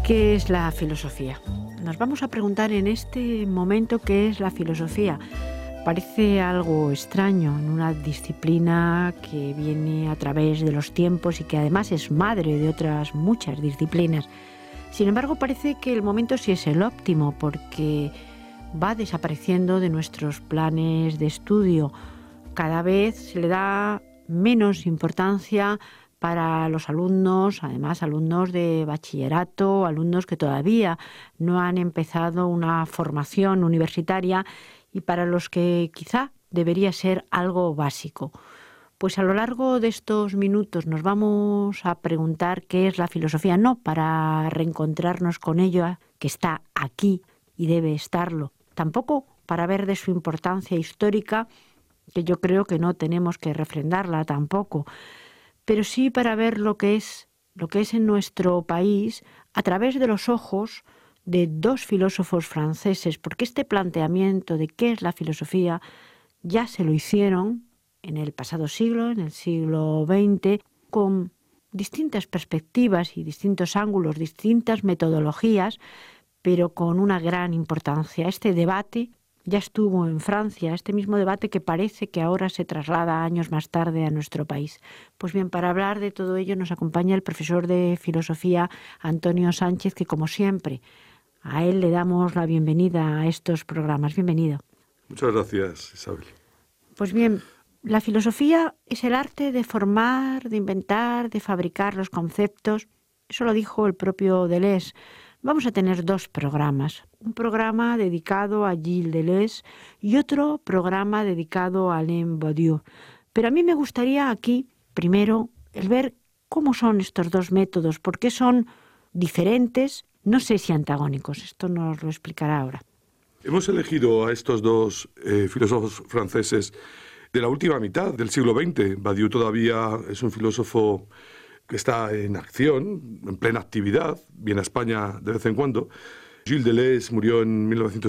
¿Qué es la filosofía? Nos vamos a preguntar en este momento qué es la filosofía. Parece algo extraño en una disciplina que viene a través de los tiempos y que además es madre de otras muchas disciplinas. Sin embargo, parece que el momento sí es el óptimo porque va desapareciendo de nuestros planes de estudio. Cada vez se le da menos importancia para los alumnos, además alumnos de bachillerato, alumnos que todavía no han empezado una formación universitaria y para los que quizá debería ser algo básico. Pues a lo largo de estos minutos nos vamos a preguntar qué es la filosofía, no para reencontrarnos con ella, que está aquí y debe estarlo, tampoco para ver de su importancia histórica, que yo creo que no tenemos que refrendarla tampoco, pero sí para ver lo que es en nuestro país a través de los ojos de dos filósofos franceses, porque este planteamiento de qué es la filosofía ya se lo hicieron en el pasado siglo, en el siglo XX, con distintas perspectivas y distintos ángulos, distintas metodologías, pero con una gran importancia. Este debate ya estuvo en Francia, este mismo debate que parece que ahora se traslada años más tarde a nuestro país. Pues bien, para hablar de todo ello nos acompaña el profesor de filosofía Antonio Sánchez, que como siempre, a él le damos la bienvenida a estos programas. Bienvenido. Muchas gracias, Isabel. Pues bien, la filosofía es el arte de formar, de inventar, de fabricar los conceptos. Eso lo dijo el propio Deleuze. Vamos a tener dos programas. Un programa dedicado a Gilles Deleuze y otro programa dedicado a Alain Badiou. Pero a mí me gustaría aquí, primero, el ver cómo son estos dos métodos, por qué son diferentes, no sé si antagónicos. Esto nos lo explicará ahora. Hemos elegido a estos dos filósofos franceses de la última mitad del siglo XX. Badiou todavía es un filósofo que está en acción, en plena actividad, viene a España de vez en cuando. Gilles Deleuze murió en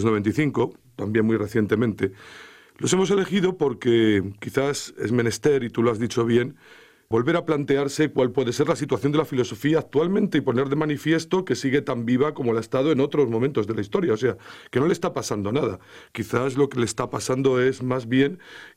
1995, también muy recientemente. Los hemos elegido porque quizás es menester, y tú lo has dicho bien, volver a plantearse cuál puede ser la situación de la filosofía actualmente y poner de manifiesto que sigue tan viva como la ha estado en otros momentos de la historia. O sea, que no le está pasando nada. Quizás lo que le está pasando es más bien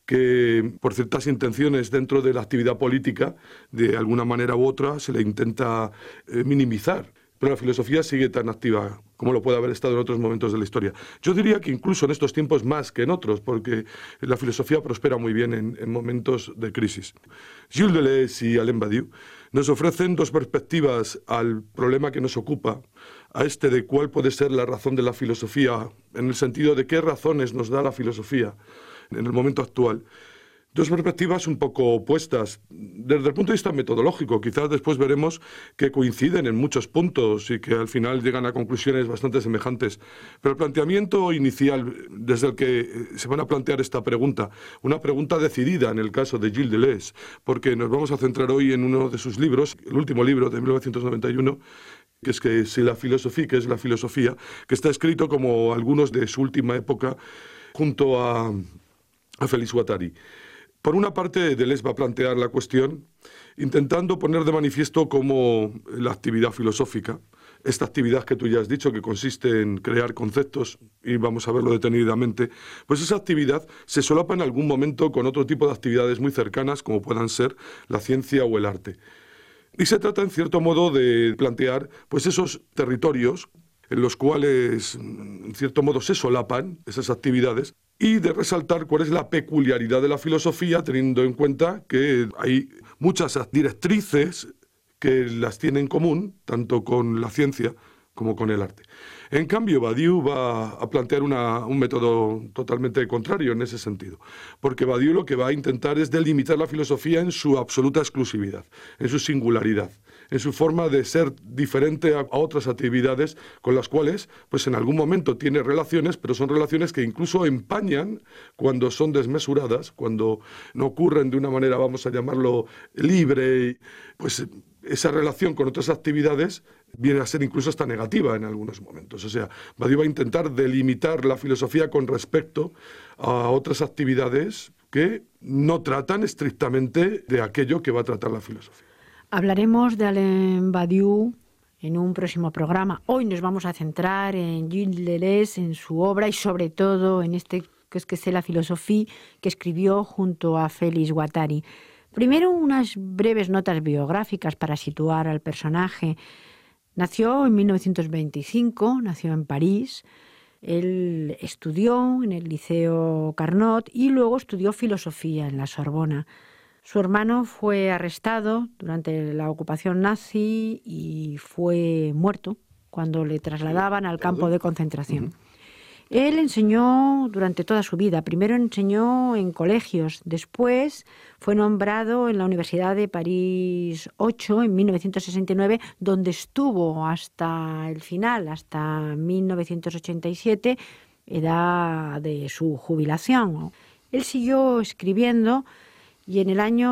que por ciertas intenciones dentro de la actividad política, de alguna manera u otra, se le intenta minimizar. Pero la filosofía sigue tan activa como lo puede haber estado en otros momentos de la historia. Yo diría que incluso en estos tiempos más que en otros, porque la filosofía prospera muy bien en momentos de crisis. Gilles Deleuze y Alain Badiou nos ofrecen dos perspectivas al problema que nos ocupa, a este de cuál puede ser la razón de la filosofía, en el sentido de qué razones nos da la filosofía en el momento actual. Dos perspectivas un poco opuestas desde el punto de vista metodológico. Quizás después veremos que coinciden en muchos puntos y que al final llegan a conclusiones bastante semejantes. Pero el planteamiento inicial desde el que se van a plantear esta pregunta, una pregunta decidida en el caso de Gilles Deleuze, porque nos vamos a centrar hoy en uno de sus libros, el último libro de 1991, que es la filosofía, que es la filosofía, que está escrito como algunos de su última época junto a Félix Guattari. Por una parte, Deleuze va a plantear la cuestión intentando poner de manifiesto cómo la actividad filosófica, esta actividad que tú ya has dicho, que consiste en crear conceptos, y vamos a verlo detenidamente, pues esa actividad se solapa en algún momento con otro tipo de actividades muy cercanas, como puedan ser la ciencia o el arte. Y se trata, en cierto modo, de plantear pues esos territorios en los cuales, en cierto modo, se solapan esas actividades y de resaltar cuál es la peculiaridad de la filosofía, teniendo en cuenta que hay muchas directrices que las tiene en común, tanto con la ciencia como con el arte. En cambio, Badiou va a plantear un método totalmente contrario en ese sentido, porque Badiou lo que va a intentar es delimitar la filosofía en su absoluta exclusividad, en su singularidad, en su forma de ser diferente a otras actividades con las cuales, pues en algún momento tiene relaciones, pero son relaciones que incluso empañan cuando son desmesuradas, cuando no ocurren de una manera, vamos a llamarlo, libre, pues esa relación con otras actividades viene a ser incluso hasta negativa en algunos momentos. O sea, Badiou va a intentar delimitar la filosofía con respecto a otras actividades que no tratan estrictamente de aquello que va a tratar la filosofía. Hablaremos de Alain Badiou en un próximo programa. Hoy nos vamos a centrar en Gilles Deleuze, en su obra y sobre todo en que es la filosofía que escribió junto a Félix Guattari. Primero, unas breves notas biográficas para situar al personaje. Nació en 1925, nació en París. Él estudió en el Liceo Carnot y luego estudió filosofía en la Sorbona. Su hermano fue arrestado durante la ocupación nazi y fue muerto cuando le trasladaban al campo de concentración. Él enseñó durante toda su vida. Primero enseñó en colegios, después fue nombrado en la Universidad de París 8 en 1969, donde estuvo hasta el final, hasta 1987, edad de su jubilación. Él siguió escribiendo y en el año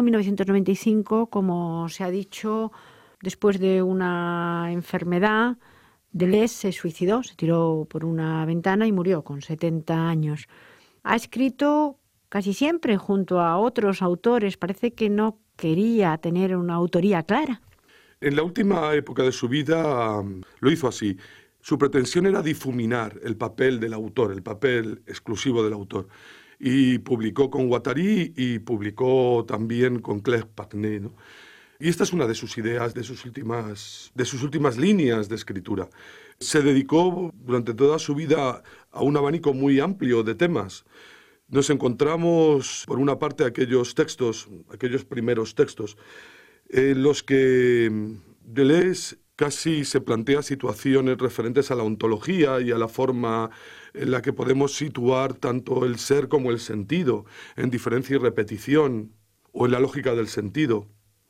1995, como se ha dicho, después de una enfermedad, Deleuze se suicidó, se tiró por una ventana y murió con 70 años. Ha escrito casi siempre junto a otros autores. Parece que no quería tener una autoría clara. En la última época de su vida lo hizo así. Su pretensión era difuminar el papel del autor, el papel exclusivo del autor. Y publicó con Guattari y publicó también con Claire Patnais, ¿no? Y esta es una de sus ideas, de sus últimas líneas de escritura. Se dedicó durante toda su vida a un abanico muy amplio de temas. Nos encontramos, por una parte, aquellos primeros textos, en los que Deleuze casi se plantea situaciones referentes a la ontología y a la forma en la que podemos situar tanto el ser como el sentido, en diferencia y repetición, o en la lógica del sentido.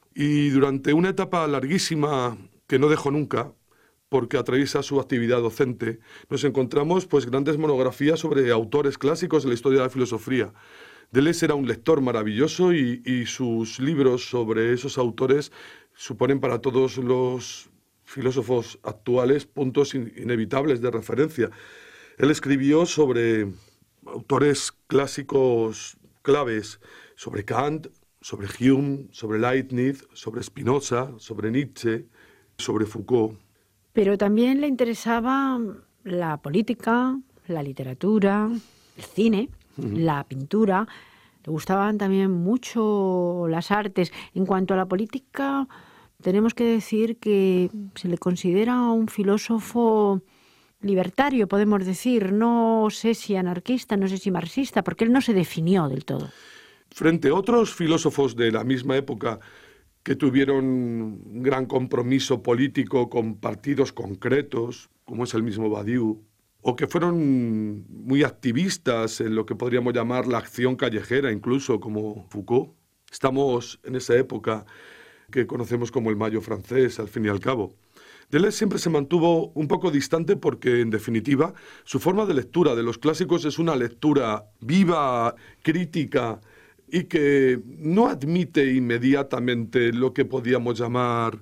Y durante una etapa larguísima que no dejó nunca, porque atraviesa su actividad docente, nos encontramos grandes monografías sobre autores clásicos de la historia de la filosofía. Deleuze era un lector maravilloso y sus libros sobre esos autores suponen para todos los filósofos actuales puntos inevitables de referencia. Él escribió sobre autores clásicos claves, sobre Kant, sobre Hume, sobre Leibniz, sobre Spinoza, sobre Nietzsche, sobre Foucault. Pero también le interesaba la política, la literatura, el cine, la pintura. Le gustaban también mucho las artes. En cuanto a la política, tenemos que decir que se le considera un filósofo libertario, podemos decir. No sé si anarquista, no sé si marxista, porque él no se definió del todo. Frente a otros filósofos de la misma época que tuvieron un gran compromiso político con partidos concretos, como es el mismo Badiou, o que fueron muy activistas en lo que podríamos llamar la acción callejera, incluso como Foucault. Estamos en esa época que conocemos como el Mayo francés, al fin y al cabo. Deleuze siempre se mantuvo un poco distante porque, en definitiva, su forma de lectura de los clásicos es una lectura viva, crítica, y que no admite inmediatamente lo que podíamos llamar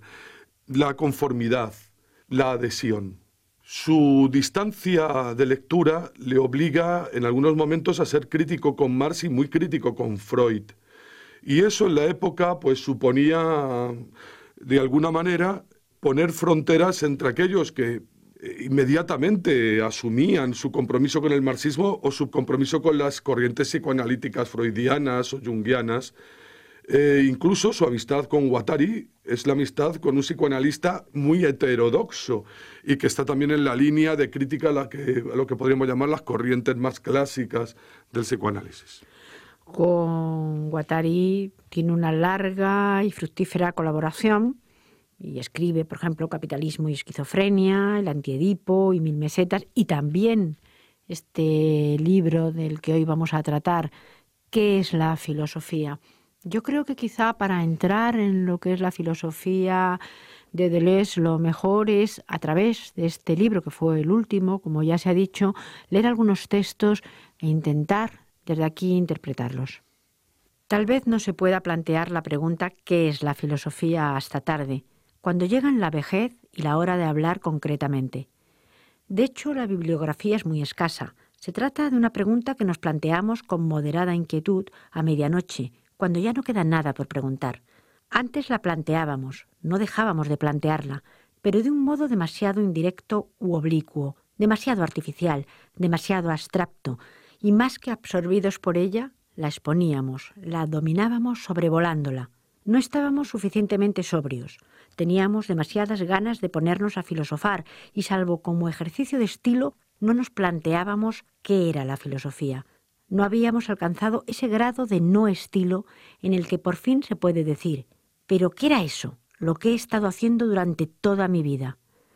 la conformidad, la adhesión. Su distancia de lectura le obliga en algunos momentos a ser crítico con Marx y muy crítico con Freud. Y eso en la época suponía, de alguna manera, poner fronteras entre aquellos que inmediatamente asumían su compromiso con el marxismo o su compromiso con las corrientes psicoanalíticas freudianas o junguianas. Incluso su amistad con Guattari es la amistad con un psicoanalista muy heterodoxo y que está también en la línea de crítica a lo que podríamos llamar las corrientes más clásicas del psicoanálisis. Con Guattari tiene una larga y fructífera colaboración. Y escribe, por ejemplo, Capitalismo y esquizofrenia, El antiedipo y 1000 mesetas, y también este libro del que hoy vamos a tratar, ¿qué es la filosofía? Yo creo que quizá para entrar en lo que es la filosofía de Deleuze, lo mejor es, a través de este libro, que fue el último, como ya se ha dicho, leer algunos textos e intentar desde aquí interpretarlos. Tal vez no se pueda plantear la pregunta ¿qué es la filosofía hasta tarde?, cuando llegan la vejez y la hora de hablar concretamente. De hecho, la bibliografía es muy escasa. Se trata de una pregunta que nos planteamos con moderada inquietud a medianoche, cuando ya no queda nada por preguntar. Antes la planteábamos, no dejábamos de plantearla, pero de un modo demasiado indirecto u oblicuo, demasiado artificial, demasiado abstracto, y más que absorbidos por ella, la exponíamos, la dominábamos sobrevolándola. No estábamos suficientemente sobrios, teníamos demasiadas ganas de ponernos a filosofar y salvo como ejercicio de estilo no nos planteábamos qué era la filosofía. No habíamos alcanzado ese grado de no estilo en el que por fin se puede decir, ¿pero qué era eso? Lo que he estado haciendo durante toda mi vida.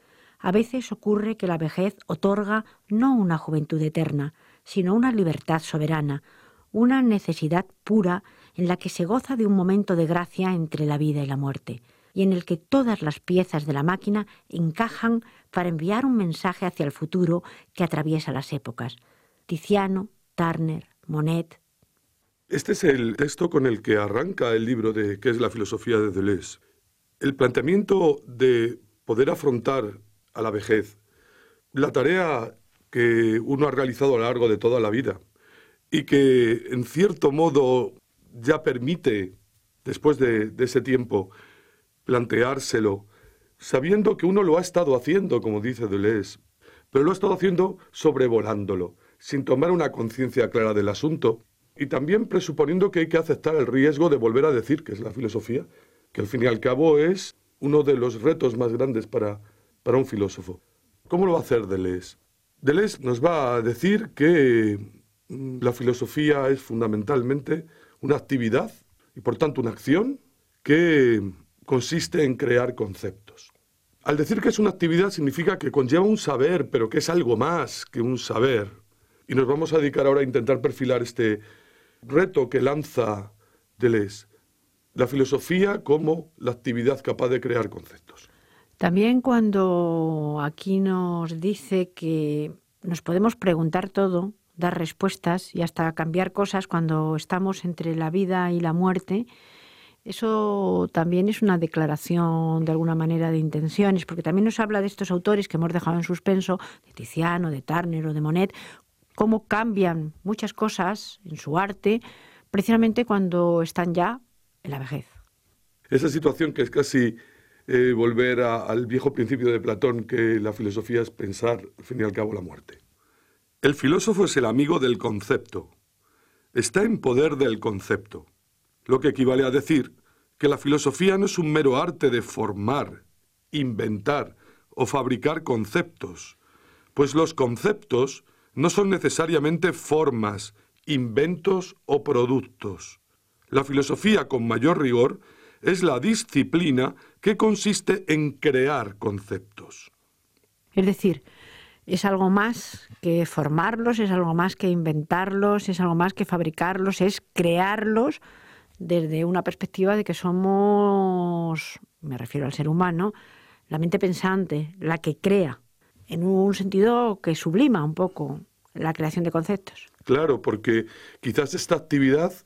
A veces ocurre que la vejez otorga no una juventud eterna, sino una libertad soberana, una necesidad pura en la que se goza de un momento de gracia entre la vida y la muerte, y en el que todas las piezas de la máquina encajan para enviar un mensaje hacia el futuro que atraviesa las épocas. Tiziano, Turner, Monet. Este es el texto con el que arranca el libro de ¿Qué es la filosofía de Deleuze? El planteamiento de poder afrontar a la vejez, la tarea que uno ha realizado a lo largo de toda la vida y que en cierto modo ya permite, después de ese tiempo, planteárselo, sabiendo que uno lo ha estado haciendo, como dice Deleuze, pero lo ha estado haciendo sobrevolándolo, sin tomar una conciencia clara del asunto y también presuponiendo que hay que aceptar el riesgo de volver a decir que es la filosofía, que al fin y al cabo es uno de los retos más grandes para un filósofo. ¿Cómo lo va a hacer Deleuze? Deleuze nos va a decir que la filosofía es fundamentalmente una actividad y por tanto una acción que consiste en crear conceptos. Al decir que es una actividad significa que conlleva un saber, pero que es algo más que un saber. Y nos vamos a dedicar ahora a intentar perfilar este reto que lanza Deleuze. La filosofía como la actividad capaz de crear conceptos. También cuando aquí nos dice que nos podemos preguntar todo, dar respuestas y hasta cambiar cosas cuando estamos entre la vida y la muerte, eso también es una declaración de alguna manera de intenciones, porque también nos habla de estos autores que hemos dejado en suspenso, de Tiziano, de Turner o de Monet, cómo cambian muchas cosas en su arte precisamente cuando están ya en la vejez. Esa situación que es casi volver al viejo principio de Platón, que la filosofía es pensar, al fin y al cabo, la muerte. El filósofo es el amigo del concepto. Está en poder del concepto. Lo que equivale a decir que la filosofía no es un mero arte de formar, inventar o fabricar conceptos, pues los conceptos no son necesariamente formas, inventos o productos. La filosofía, con mayor rigor, es la disciplina que consiste en crear conceptos. Es decir, es algo más que formarlos, es algo más que inventarlos, es algo más que fabricarlos, es crearlos desde una perspectiva de que somos, me refiero al ser humano, la mente pensante, la que crea, en un sentido que sublima un poco la creación de conceptos. Claro, porque quizás esta actividad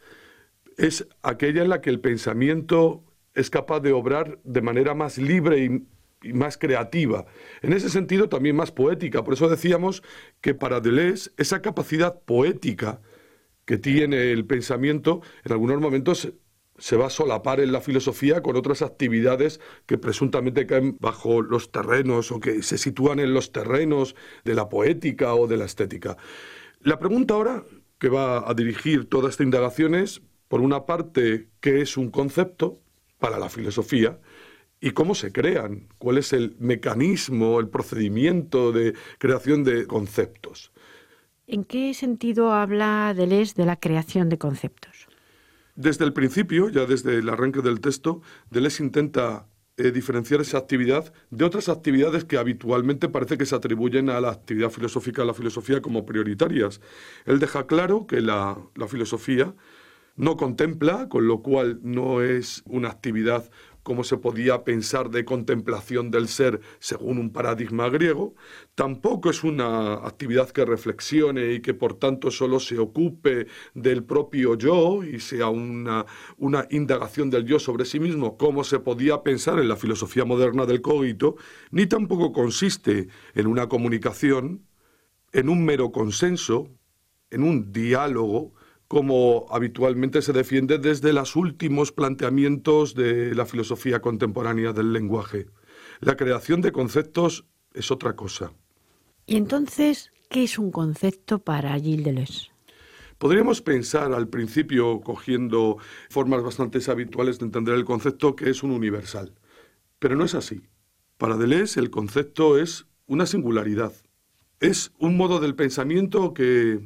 es aquella en la que el pensamiento es capaz de obrar de manera más libre y más creativa. En ese sentido también más poética. Por eso decíamos que para Deleuze esa capacidad poética que tiene el pensamiento en algunos momentos se va a solapar en la filosofía con otras actividades que presuntamente caen bajo los terrenos o que se sitúan en los terrenos de la poética o de la estética. La pregunta ahora que va a dirigir toda esta indagación es, por una parte, ¿qué es un concepto para la filosofía? ¿Y cómo se crean? ¿Cuál es el mecanismo, el procedimiento de creación de conceptos? ¿En qué sentido habla Deleuze de la creación de conceptos? Desde el principio, ya desde el arranque del texto, Deleuze intenta diferenciar esa actividad de otras actividades que habitualmente parece que se atribuyen a la actividad filosófica, a la filosofía como prioritarias. Él deja claro que la filosofía no contempla, con lo cual no es una actividad como se podía pensar de contemplación del ser según un paradigma griego, tampoco es una actividad que reflexione y que por tanto solo se ocupe del propio yo y sea una indagación del yo sobre sí mismo, como se podía pensar en la filosofía moderna del cogito, ni tampoco consiste en una comunicación, en un mero consenso, en un diálogo, como habitualmente se defiende desde los últimos planteamientos de la filosofía contemporánea del lenguaje. La creación de conceptos es otra cosa. Y entonces, ¿qué es un concepto para Gilles Deleuze? Podríamos pensar al principio, cogiendo formas bastante habituales de entender el concepto, que es un universal. Pero no es así. Para Deleuze el concepto es una singularidad. Es un modo del pensamiento que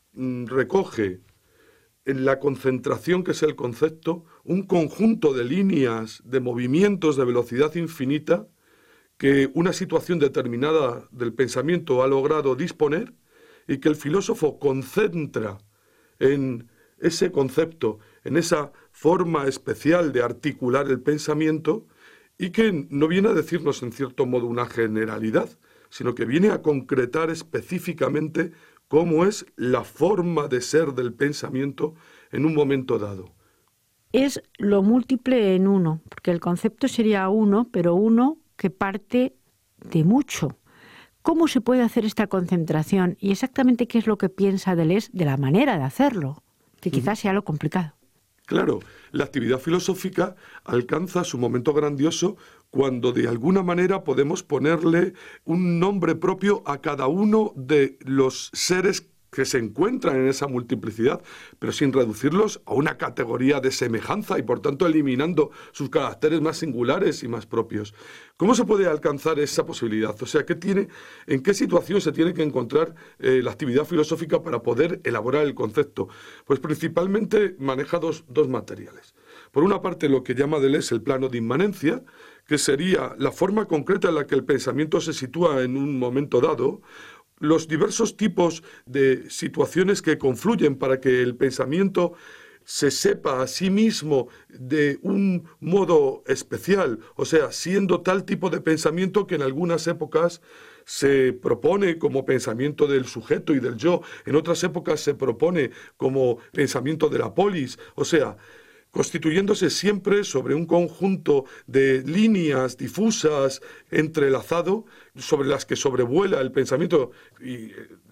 recoge en la concentración que es el concepto un conjunto de líneas, de movimientos de velocidad infinita que una situación determinada del pensamiento ha logrado disponer y que el filósofo concentra en ese concepto, en esa forma especial de articular el pensamiento y que no viene a decirnos en cierto modo una generalidad, sino que viene a concretar específicamente cómo es la forma de ser del pensamiento en un momento dado. Es lo múltiple en uno, porque el concepto sería uno, pero uno que parte de mucho. ¿Cómo se puede hacer esta concentración? Y exactamente qué es lo que piensa Deleuze de la manera de hacerlo, que quizás sea lo complicado. Claro, la actividad filosófica alcanza su momento grandioso cuando de alguna manera podemos ponerle un nombre propio a cada uno de los seres que se encuentran en esa multiplicidad, pero sin reducirlos a una categoría de semejanza y por tanto eliminando sus caracteres más singulares y más propios. ¿Cómo se puede alcanzar esa posibilidad? O sea, ¿en qué situación se tiene que encontrar la actividad filosófica para poder elaborar el concepto? Pues principalmente maneja dos materiales. Por una parte, lo que llama Deleuze el plano de inmanencia, que sería la forma concreta en la que el pensamiento se sitúa en un momento dado, los diversos tipos de situaciones que confluyen para que el pensamiento se sepa a sí mismo de un modo especial, o sea, siendo tal tipo de pensamiento que en algunas épocas se propone como pensamiento del sujeto y del yo, en otras épocas se propone como pensamiento de la polis, o sea, constituyéndose siempre sobre un conjunto de líneas difusas, entrelazado, sobre las que sobrevuela el pensamiento y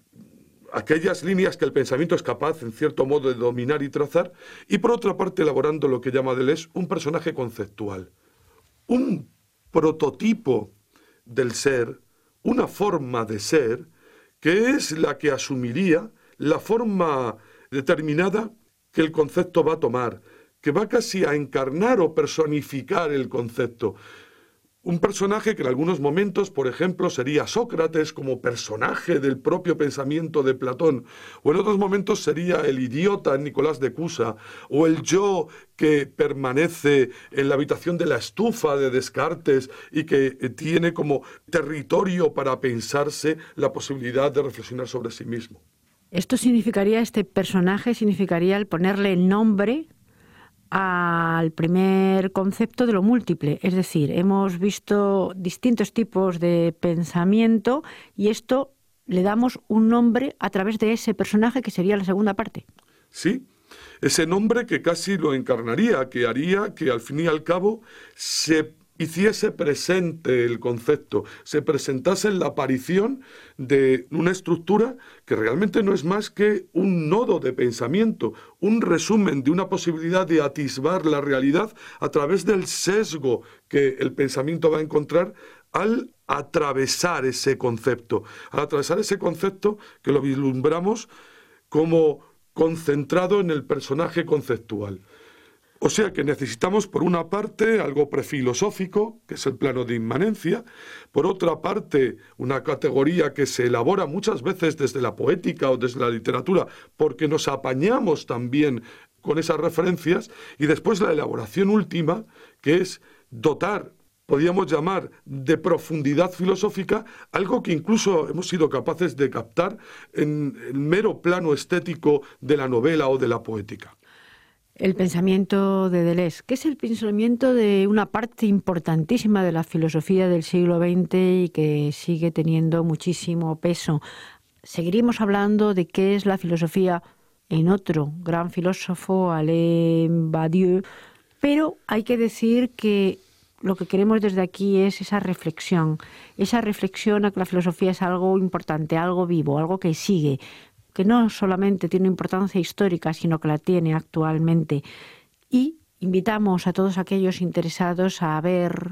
aquellas líneas que el pensamiento es capaz, en cierto modo, de dominar y trazar, y por otra parte elaborando lo que llama Deleuze un personaje conceptual, un prototipo del ser, una forma de ser, que es la que asumiría la forma determinada que el concepto va a tomar, que va casi a encarnar o personificar el concepto. Un personaje que en algunos momentos, por ejemplo, sería Sócrates como personaje del propio pensamiento de Platón, o en otros momentos sería el idiota Nicolás de Cusa, o el yo que permanece en la habitación de la estufa de Descartes y que tiene como territorio para pensarse la posibilidad de reflexionar sobre sí mismo. Este personaje significaría el ponerle nombre al primer concepto de lo múltiple. Es decir, hemos visto distintos tipos de pensamiento y esto le damos un nombre a través de ese personaje que sería la segunda parte. Sí, ese nombre que casi lo encarnaría, que haría que al fin y al cabo se hiciese presente el concepto, se presentase en la aparición de una estructura que realmente no es más que un nodo de pensamiento, un resumen de una posibilidad de atisbar la realidad a través del sesgo que el pensamiento va a encontrar al atravesar ese concepto que lo vislumbramos como concentrado en el personaje conceptual. O sea que necesitamos, por una parte, algo prefilosófico, que es el plano de inmanencia, por otra parte, una categoría que se elabora muchas veces desde la poética o desde la literatura, porque nos apañamos también con esas referencias, y después la elaboración última, que es dotar, podríamos llamar, de profundidad filosófica, algo que incluso hemos sido capaces de captar en el mero plano estético de la novela o de la poética. El pensamiento de Deleuze, que es el pensamiento de una parte importantísima de la filosofía del siglo XX y que sigue teniendo muchísimo peso. Seguiremos hablando de qué es la filosofía en otro gran filósofo, Alain Badiou, pero hay que decir que lo que queremos desde aquí es esa reflexión a que la filosofía es algo importante, algo vivo, algo que sigue, que no solamente tiene importancia histórica, sino que la tiene actualmente. Y invitamos a todos aquellos interesados a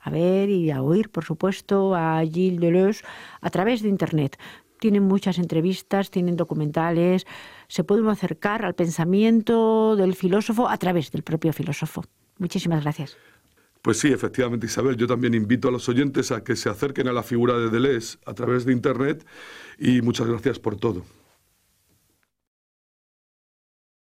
a ver y a oír, por supuesto, a Gilles Deleuze a través de Internet. Tienen muchas entrevistas, tienen documentales, se puede uno acercar al pensamiento del filósofo a través del propio filósofo. Muchísimas gracias. Pues sí, efectivamente, Isabel, yo también invito a los oyentes a que se acerquen a la figura de Deleuze a través de Internet y muchas gracias por todo.